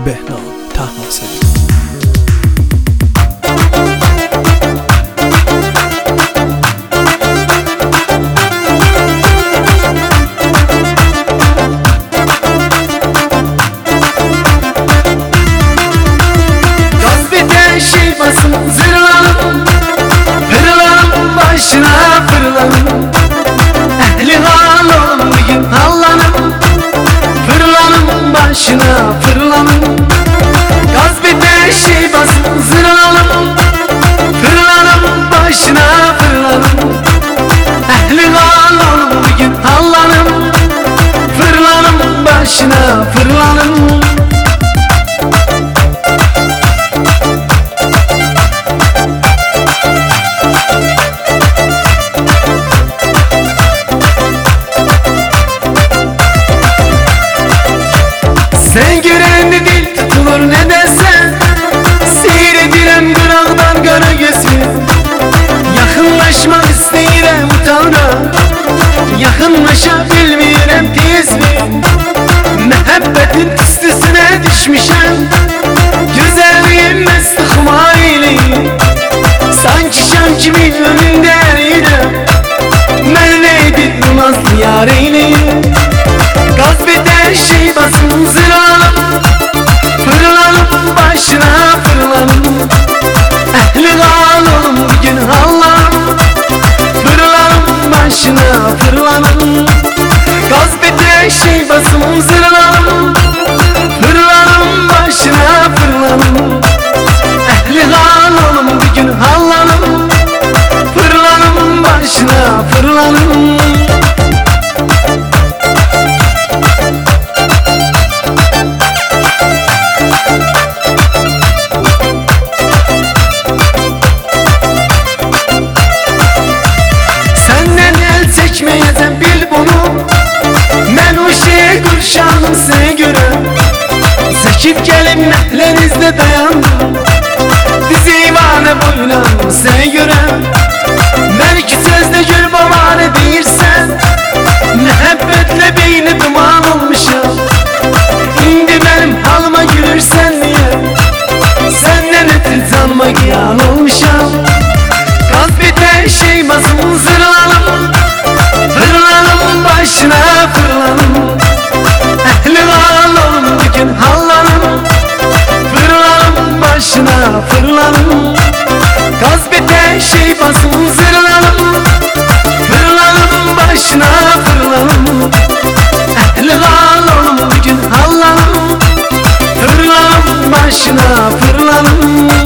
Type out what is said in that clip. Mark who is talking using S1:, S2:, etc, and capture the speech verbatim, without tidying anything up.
S1: بهنام طهماسبی.
S2: Zırlanım, fırlanım, başına fırlanım. Ehli halım bugün hallanım. Fırlanım, başına fırlanım. Gaz bir şey basın zırlanım. Fırlanım, başına fırlanım. Ehli halım bugün hallanım. Fırlanım, başına fırlanım. Sen görende dil tutulur ne desen, seyredilen kırağdan kara gözüm. Yakınlaşmak isteyirem Tanrı, yakınlaşabilmirem tez mi? Muhabbetin üstüsüne düşmüşem, güzelliğim mest humayli. Sanki şan kimin önündeydim, ben neydi bu nazlı yareyli. Gaz biter şey basın zırlanım. Fırlanım, başına fırlanım. Ehli halım bugün hallanım. Fırlanım, başına fırlanım. Gaz biter şey basın zırlanım. Fırlanım, başına fırlanım. Ehli halım bugün hallanım. Fırlanım, başına fırlanım. Çekmeyeceğim bil bunu, ben o şeye kurşanım seni görem. Zekip gelip mehlenizde dayandım, dizivane boylanım seni görem. Belki sözde gül babane değilsen, muhabbetle beyni duman olmuşum. Şimdi benim halıma gülürsen niye, senden ötür canıma giyan olmuşum. Gaz biter şey basın zırlanım. Fırlanım, başına fırlanım. Ehli halım bugün hallanım. Fırlanım, başına fırlanım. Gaz biter şey basın zırlanım. Fırlanım, başına fırlanım. Ehli halım bugün hallanım. Fırlanım, başına fırlanım.